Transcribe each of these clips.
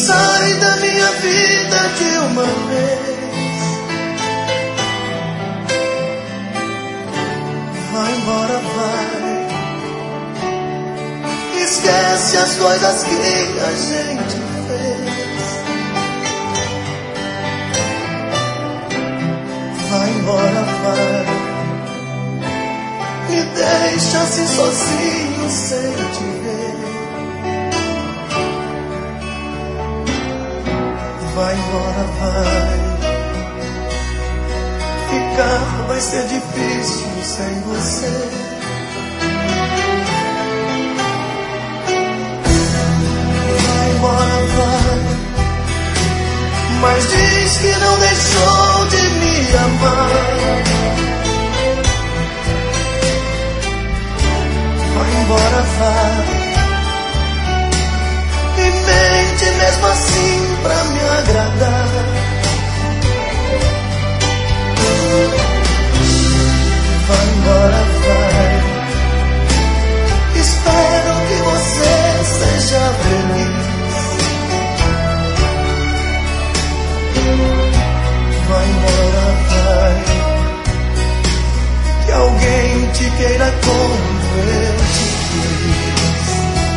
Sai da minha vida de uma vez. Vai embora, vai. Esquece as coisas que a gente fez. Vai embora, vai. Me deixa assim sozinho sem te ver. Vai embora, vai. Ficar vai ser difícil sem você. Vai embora, vai. Mas diz que não deixou de me amar. Vai embora, vai. E mente mesmo assim pra me agradar. Vai embora, vai. Espero que você seja feliz. Vai embora, vai. Que alguém te queira como eu te quis.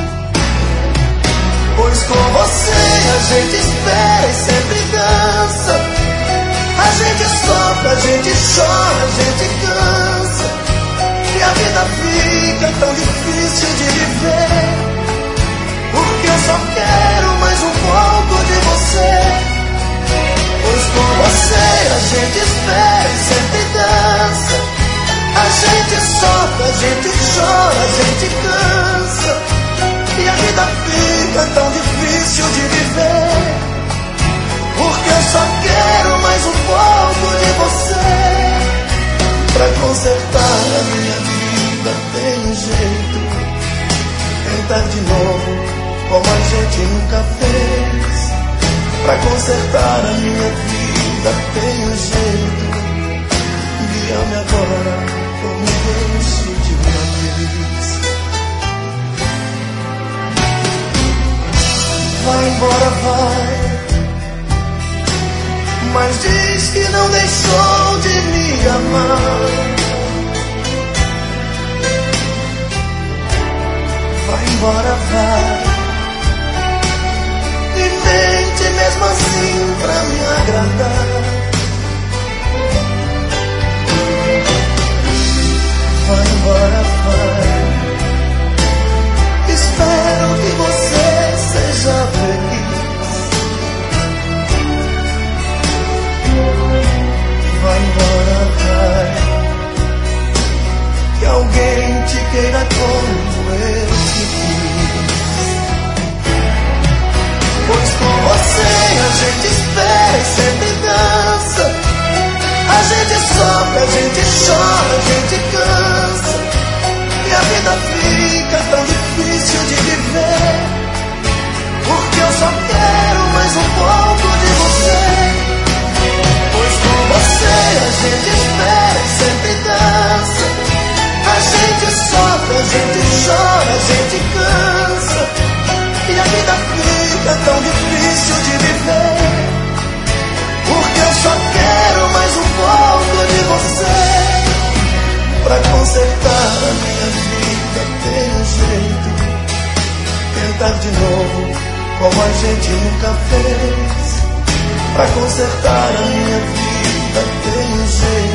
Pois com você a gente espera e sempre dança. A gente sofre, a gente chora, a gente cansa. E a vida fica tão difícil de viver. Porque eu só quero mais um pouco de você. Pois com você a gente espera e sempre dança. A gente sofre, a gente chora, a gente cansa. E a vida fica tão difícil de viver. Porque eu só quero mais um pouco de você. Pra consertar a minha vida tem um jeito. Tentar de novo como a gente nunca fez. Pra consertar a minha vida tem um jeito. Guia-me agora como deixo de uma vez. Vai embora, vai. Mas diz que não deixou de me amar. Vai embora, vai. E mente mesmo assim pra me agradar. Vai embora, vai. Espero que você seja feliz. Vai embora, vai. Que alguém te queira como eu te quis. Pois com você a gente espera e sempre dança. A gente sofre, a gente chora, a gente cansa. E a vida fica tão difícil de viver. Porque eu só quero mais um pouco de você. Pois com você a gente espera e sempre dança. A gente sofre, a gente chora, a gente cansa. E a vida fica tão difícil de viver. Porque eu só quero mais um pouco de você. Pra consertar a minha vida tem um jeito. Tentar de novo como a gente nunca fez. Pra consertar a minha vida tem um jeito.